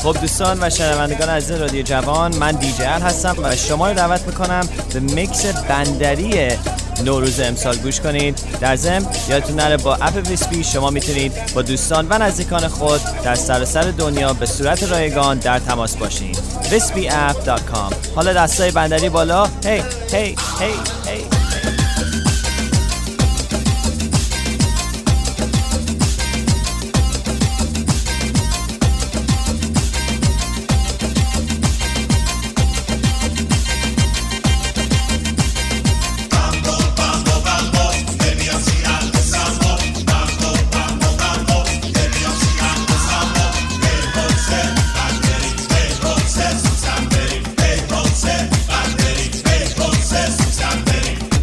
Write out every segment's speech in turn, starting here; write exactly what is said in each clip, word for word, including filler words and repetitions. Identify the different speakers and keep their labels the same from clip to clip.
Speaker 1: خب دوستان و شنوندگان عزیز رادیو جوان، من دیجی ال هستم و شما رو دعوت میکنم به میکس بندری نوروز امسال گوش کنید. در ضمن یادتون نره با اپ ویسپی شما میتونید با دوستان و نزدیکان خود در سراسر دنیا به صورت رایگان در تماس باشید. ویسپی اپ دات کام. حالا دستای بندری بالا. هی هی هی هی.
Speaker 2: Banderi,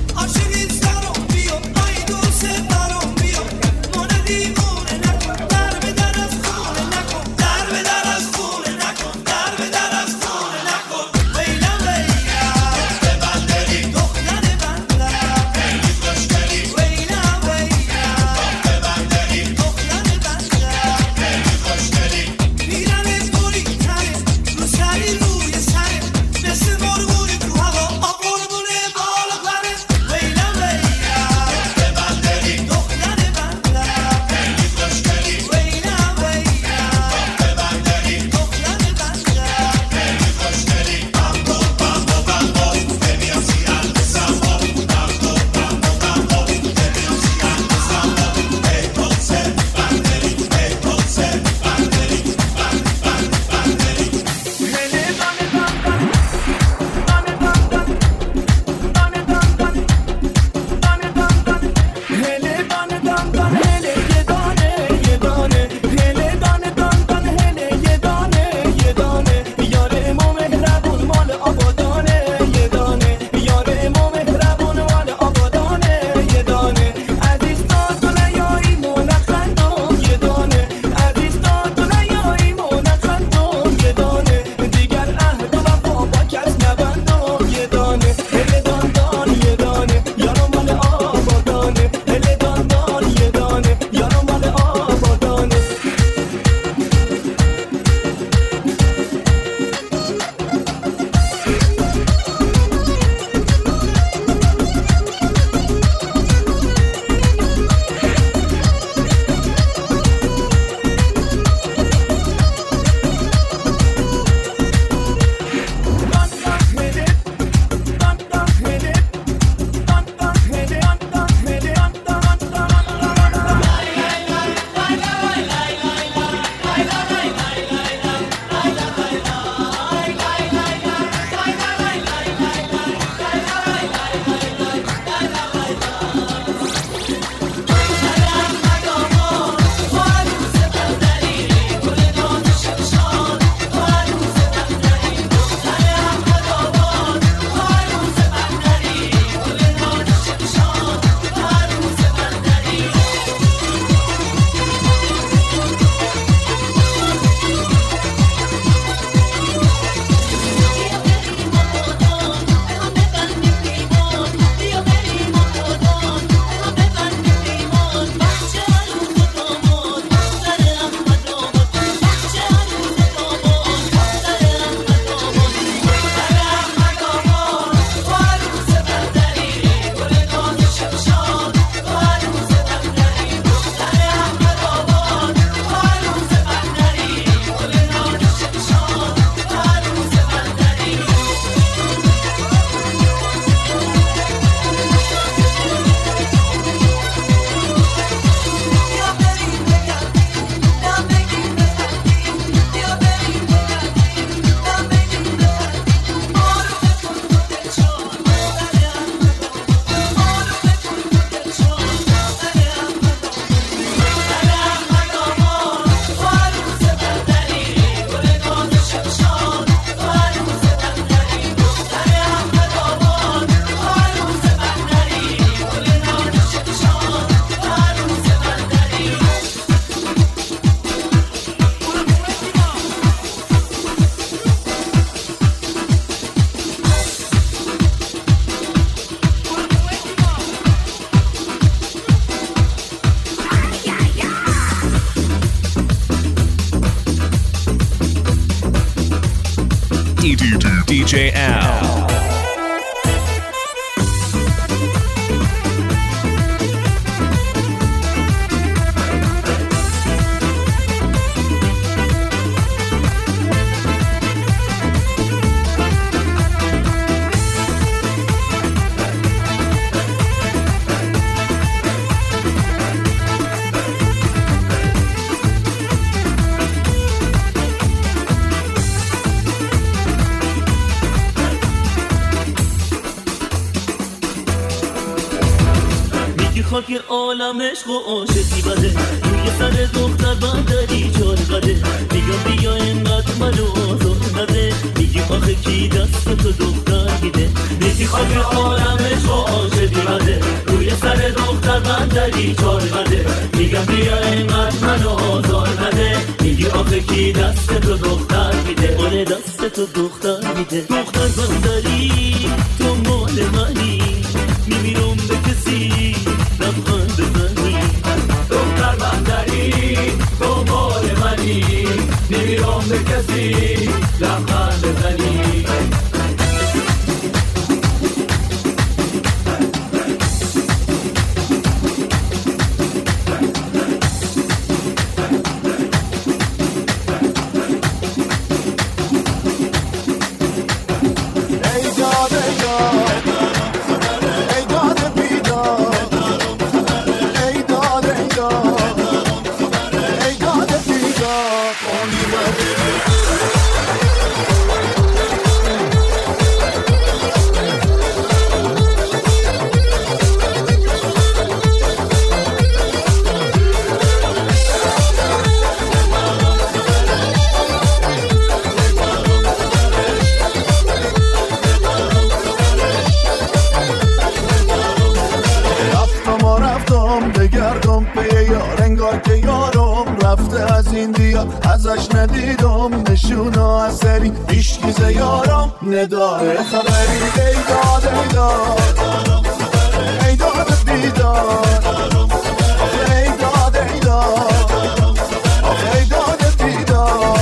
Speaker 2: دی جی ال.
Speaker 3: خاک عالم عشق و عاشقی بده روی سر دختر بندری چار قده میگم بیا اینقدر منو آزار نده میگی آخه کی دست تو دختر میده میگی خاک عالم عشق و عاشقی بده روی سر دختر بندری چار قده میگم بیا اینقدر منو آزار نده میگی آخه کی دست تو دختر میده آره دست تو دختر میده دختر بندری تو مال منی میمیرم به کسی لبخند بزنی دختر بندری تو مال منی نمیرم به کسی لبخند بزنی
Speaker 4: ازش ندیدم نشونا اثری بیشکیز یارم نداره خبری ای داد ای داد ای داد بیداد ای داد ای داد ای داد بیداد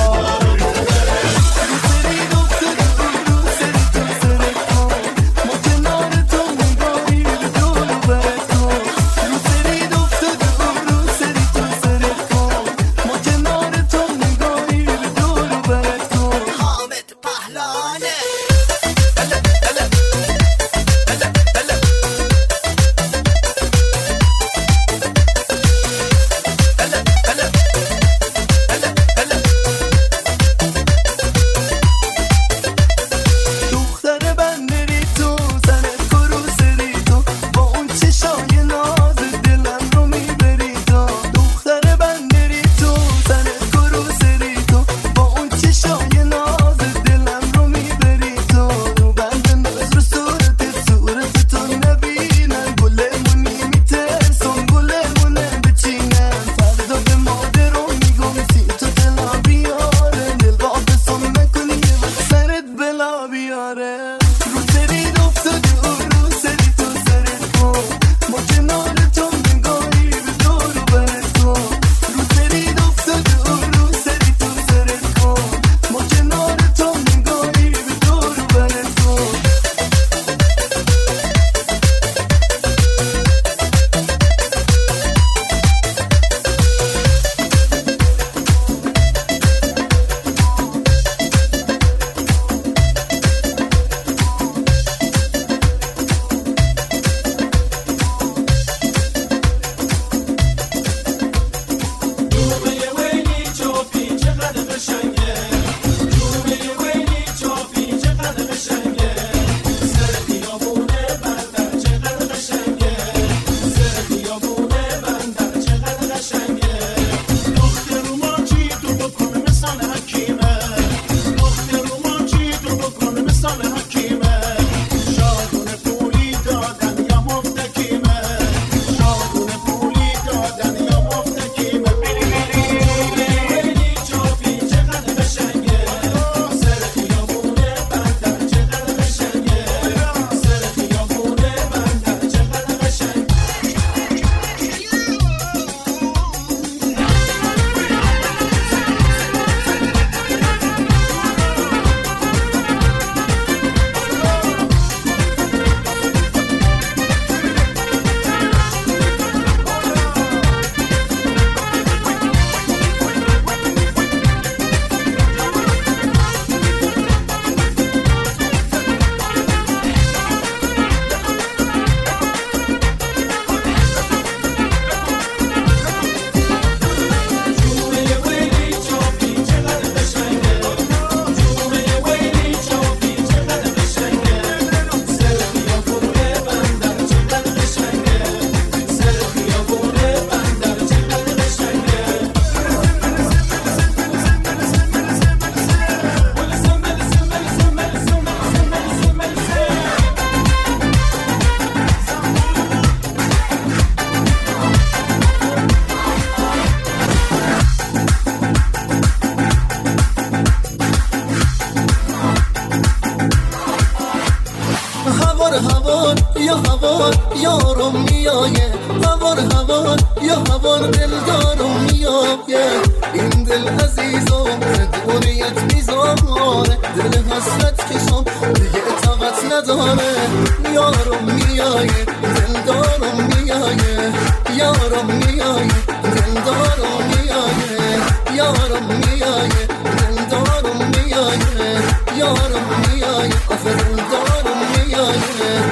Speaker 5: یارم میایه هوار هوار یا هوار دلدارم میایه این دل عزیزم دوریت میزاره دل حسرت کشم دیگه طاقت نداره یارم میایه دلدارم میایه یارم میایه دلدارم میایه یارم میایه دلدارم میایه یارم میایه آخه دلدارم میایه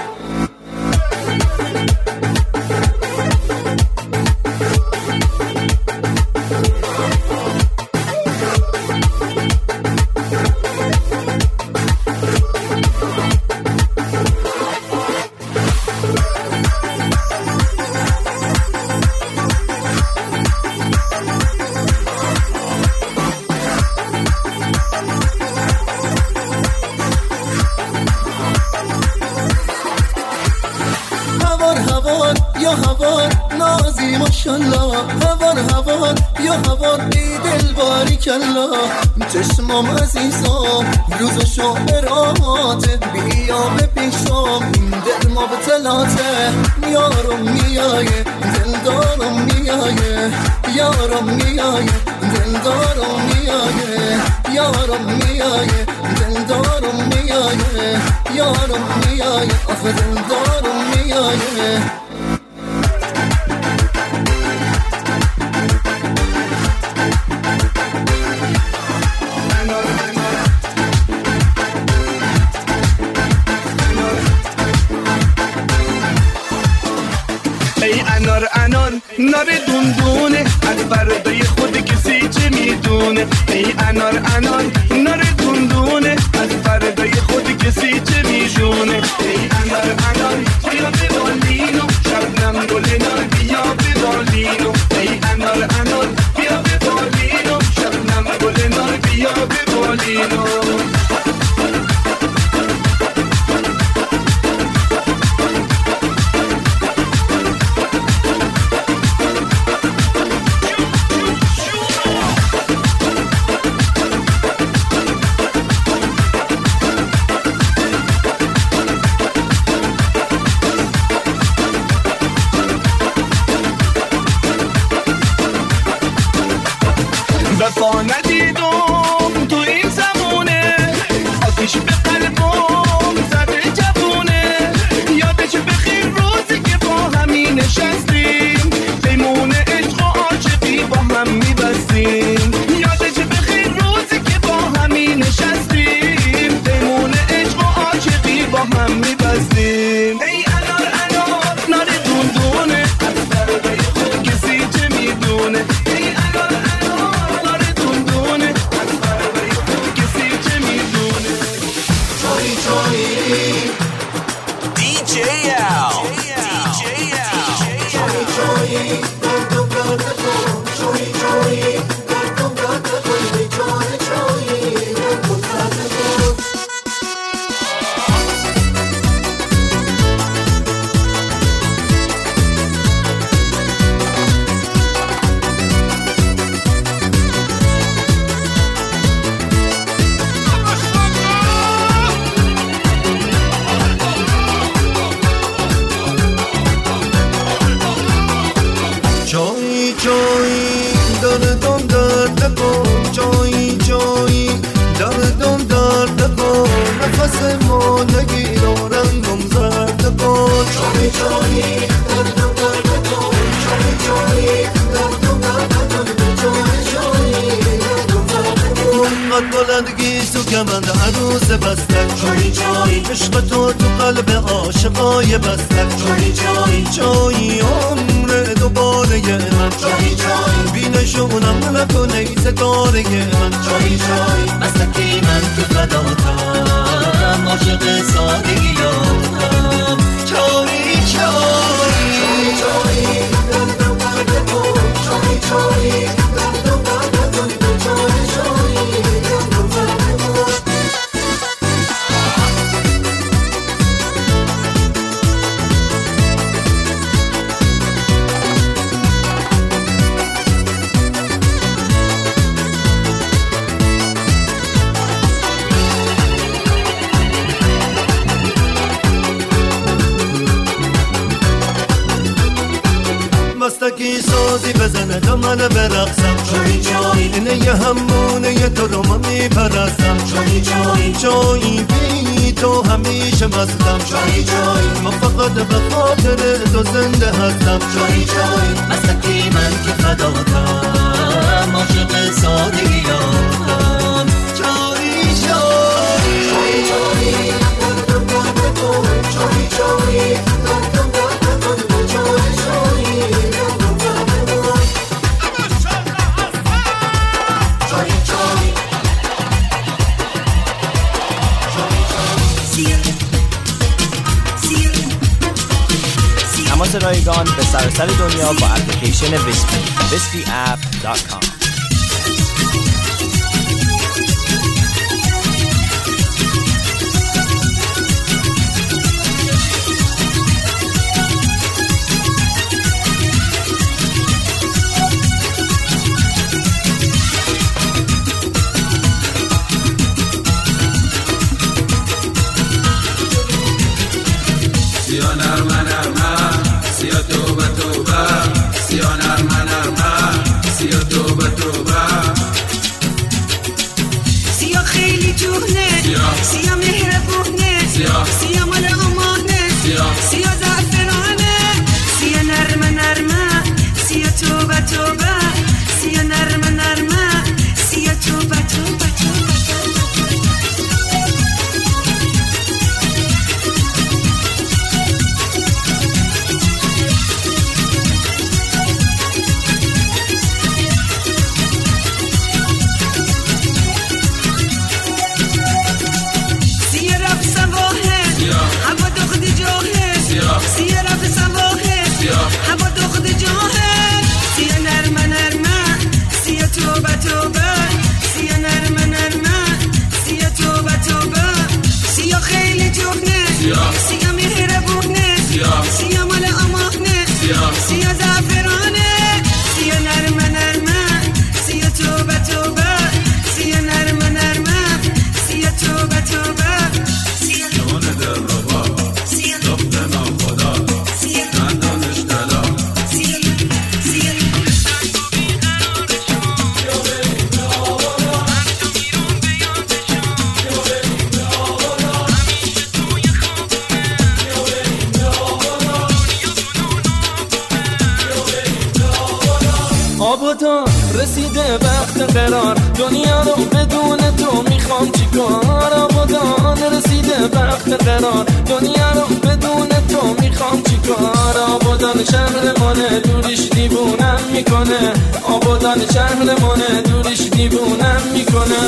Speaker 5: چشمام عزیزم روز و شعراته بیا به پیشم این دل ما به تلاته یارم میایه دلدارم میایه یارم میایه دلدارم میایه یارم میایه دلدارم میایه یارم میایه آخه دلدارم میایه
Speaker 6: نار دوندونه از فردای خود کسی چه میدونه ای انار انار نار دوندونه از فردای خود کسی چه میدونه ای انار انار بیا به بالینو شبنم گل نار بیا به بالینو ای انار انار بیا به بالینو شبنم گل نار بیا به بالینو
Speaker 4: بازی بزنه تا من برقصم. چایی چایی اینه یه همونه یه تو رو من میپرستم. چایی چایی چایی بی تو همیشه مستم. چایی چایی من فقط به خاطر تو زنده هستم. چایی چایی مستکی من که فداتم عاشق سادگیاتم. چایی چایی چایی چایی چایی چایی
Speaker 1: تماس رایگان به سراسر دنیا با اپلیکیشن ویسپی ویسپی اپ دات کام.
Speaker 7: سیا مهربونه سیا مال امانه سیا زعفرانه سیا نرمه نرمه سیا توبه توبه سیا نرمه نرمه سیا توبه توبه توبه. سیا مهربونه سیا مال امانه سیا زعفرانه سیا نرمه نرمه سیا توبه توبه سیا نرمه نرمه سیا توبه توبه سیا جان دل ربا سیا دفت ناخدا سیا ندانش دلا سیا سیا
Speaker 8: آبادان رسیده وقت قرار دنیا رو بدون تو میخوام چیکار. آبادان رسیده وقت قرار دنیا رو بدون تو میخوام چیکار. آبادان شهرمونه دوریش دیوونم میکنه. آبادان شهرمونه دوریش دیوونم میکنه.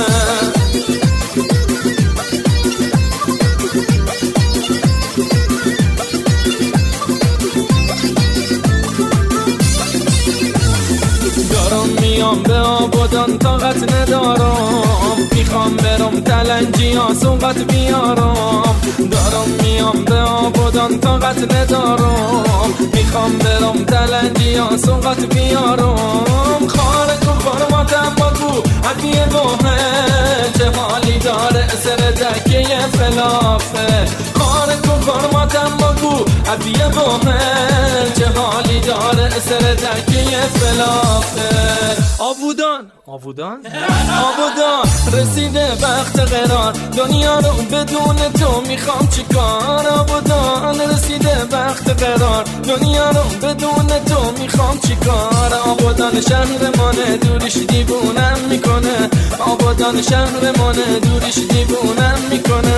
Speaker 8: میام به آبادان طاقت ندارم. میخوام برم تلنجی ها صحبت بیارم. دارم میام به آبادان طاقت ندارم. میخوام برم تلنجی ها صحبت بیارم. خارج و خورماتم بگو عدیه بومه چه حالی داره سر دکه فلافه. خارج و خورماتم بگو عدیه بومه چه حالی داره سر دکه فلافه. آبودان آبودان آبودان رسیده وقت قرار دنیا رو بدون تو میخوام چیکار. آبودان رسیده وقت قرار دنیا رو بدون تو میخوام چیکار. آبودان شهرمونه دوریش دیوونم میکنه. آبودان شهرمونه دوریش دیوونم میکنه.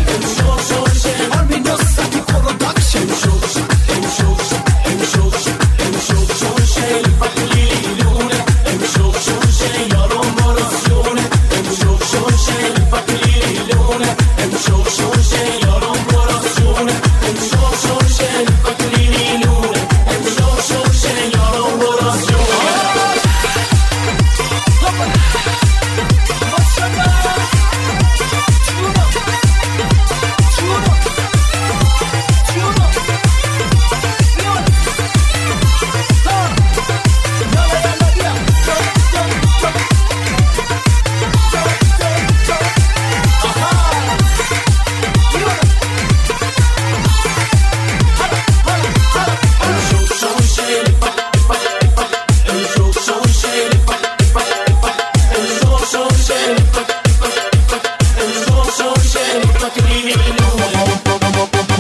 Speaker 7: Production.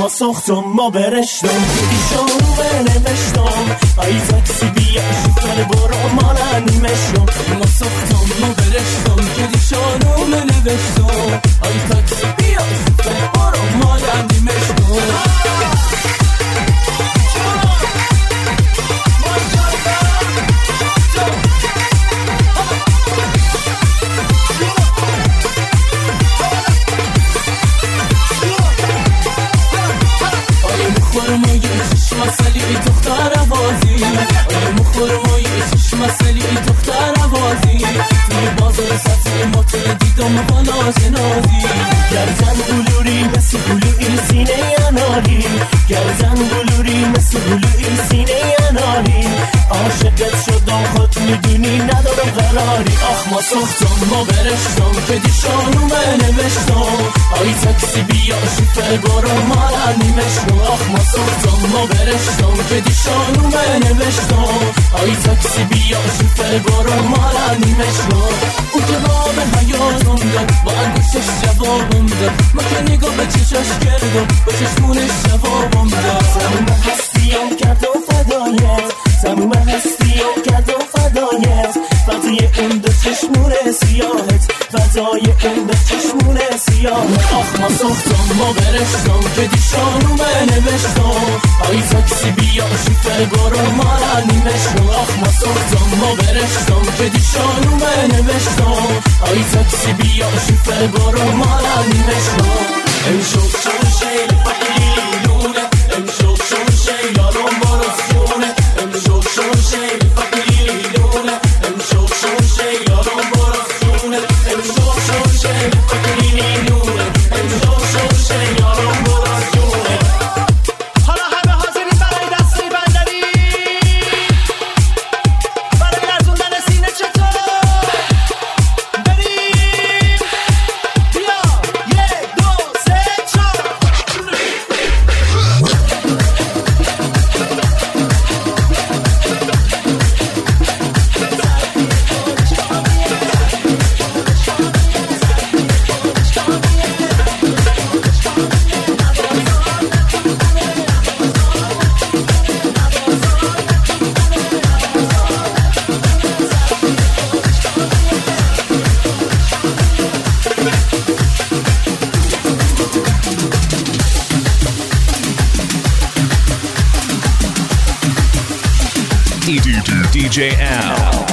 Speaker 3: ما سختم ما برشتم دیشانو بنوشتم ای تاکسی بیا شفر برو مالا نیمشتم ما سختم ما برشتم دیشانو بنوشتم ای تاکسی بیا شفر برو مالا نیمشتم مسئله دختر بازی آیا مخورمایی چشم مسئله دختر بازی توی بازار سبزی مطل دیدم بالا جنازی گردن بلوری مثل بلوری سینه اناری گردن بلوری مثل بلوری سینه اناری عاشقت شدم خود میدونی ندارم قراری آخ ما سختم ما برشتم که دیشانو منوشتم آی تاکسی بیا شفر برو مالا نیمشتم آخ ما سختم ما برشتم که دیشانو منوشتم آی تاکسی بیا شفر برو مالا نیمشتم اون که راب حیاتم داد با انگوشش جوابم داد ما که نگاه به چشاش کردم با چشمونش جوابم داد تموم هستیم کرد و فدایت تموم هستیم کرد و فدایت فدای اون دو چشمون سیاهت فدای اون دو چشمون سیاهت آخ ما سختم ما برشتم که دیشانو منوشتم آی تاکسی بیا شفر برو مالا نیمشتم آخ ما سختم ما برشتم که دیشانو منوشتم آی تاکسی بیا شفر برو مالا نیمشتم امشب شو شیل فقیلونه امشب شو شیل آرام برسونه امشب شو شیل فقیلونه امشب شو شیل آرام برسونه امشب شو شیل فقیلونه امشب شو شیل آرام برسونه حالا همه حاضرین برای دسته بندری برای لرزوندن سینه چطور بریم بیا یک دو سه چهار
Speaker 2: D J Al.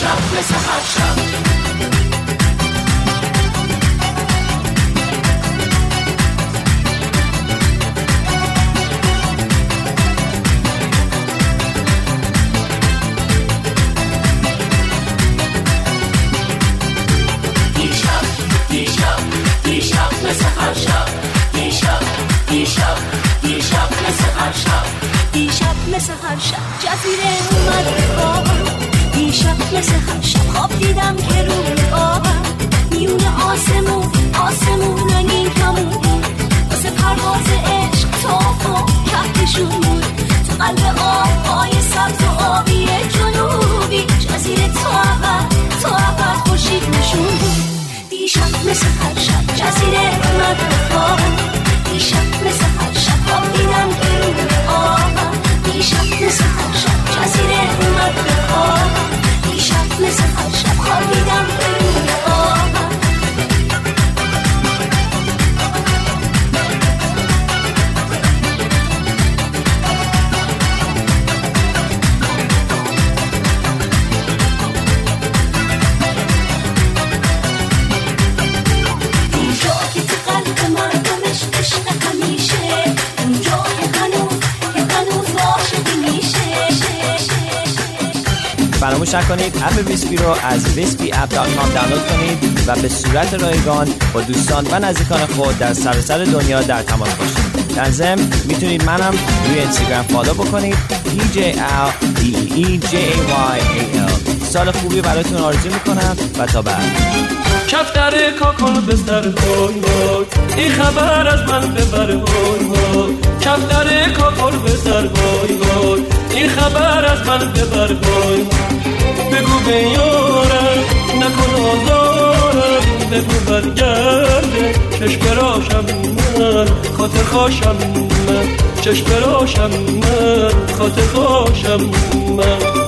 Speaker 9: دیشب مثل هر شب
Speaker 10: مثل هر شب جزیره اومد به خوابم دیشب مثل هر شب خواب دیدم که روی آبم میون آسمون آسمون رنگین کمون بود واسه پرواز عشق تاف و کهکشون بود تو قلب آب آی سبز و آبی جنوبی جزیره تا عقب تا عقب خورشید نشون بود دیشب مثل هر شب جزیره اومد به خوابم دیشب مثل هر شب خواب دیدم که روی آبم دیشب مثل هر شب جزیره اومد به خوابم دیشب مثل هر شب خوابیدم به روی آبم اونجا که تو قلب مردمش عشق همیشه اونجا که هنوز
Speaker 1: فراموش نکنید اپ ویسپی رو از ویسپی اپ دات کام دانلود کنید و به صورت رایگان با دوستان و نزدیکان خود در سراسر دنیا در تماس باشید. در ضمن میتونید منم روی اینستاگرام فالو بکنید دی جی ال دی ای جی ای وای ای ال. سال خوبی براتون آرزو میکنم و تا بعد.
Speaker 3: کفتر کاکل به سر های های این خبر از من ببر های های کفتر کاکل به سر های های این خبر از من ببر های بگو به یارم نکن آزارم بگو برگرده چشم براشم من خاطر خوشم من چشم براشم من خاطر خوشم من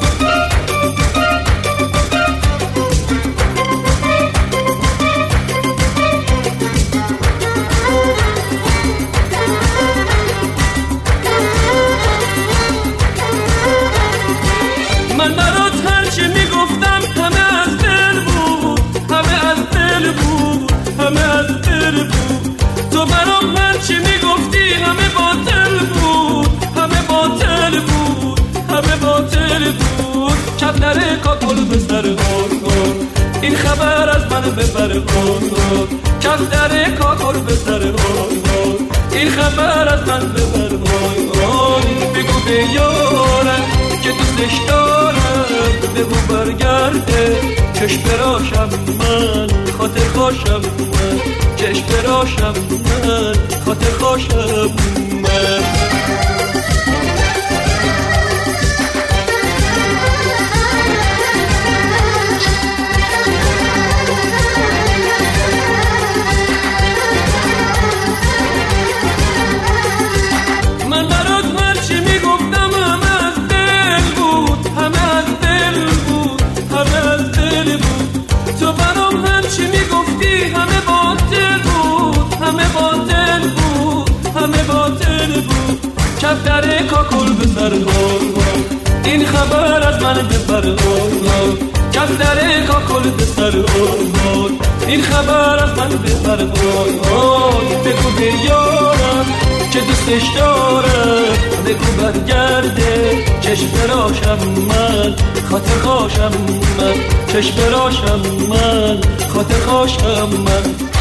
Speaker 3: من برات هرچی میگفتم همه از دل بود همه از دل بود همه از دل بود تو برام هرچی میگفتی همه باطل بود همه باطل بود همه باطل بود کفتر کاکل به سر هار این خبر از من ببر هار کفتر کاکل به سر هار این خبر از من ببر هار بگو به یارم که دوستش دارم بگو برگرده چشم براشم من خاطر خوشم من چشم براشم من خاطر خوشم من من برات هرچی میگفتم همه از دل بود همه از دل بود همه از دل بود تو برام هرچی میگفتی همه باطل بود همه باطل بود همه باطل بود کفتر کاکل به سر هار این خبر از من ببر هار کفتر کاکل به سر هار این خبر از من ببر هار بگو به یارم که دوستش دارم بگو برگرده چشم براشم من خاطر خوشم من چشم براشم من خاطر خوشم من